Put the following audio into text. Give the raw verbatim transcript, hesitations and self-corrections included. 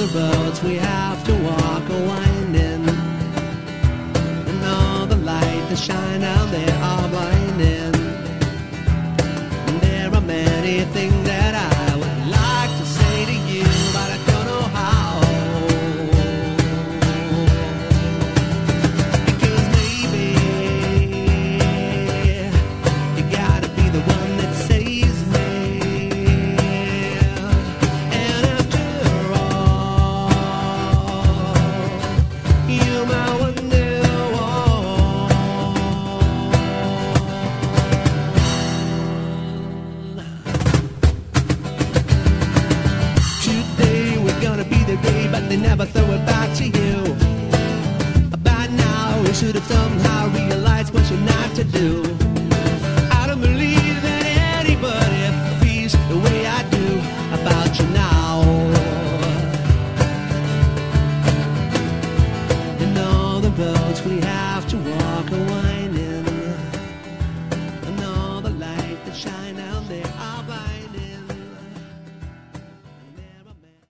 the roads we have to walk are winding, and all the light that shine out there are blinding. And there are many things that I would like to say to you, but I don't know how. Because maybe you gotta be the one that saves me. And after all, you might wonder today we're gonna be the day, but they never throw it back to you. By now, you should have somehow realized what you're not to do.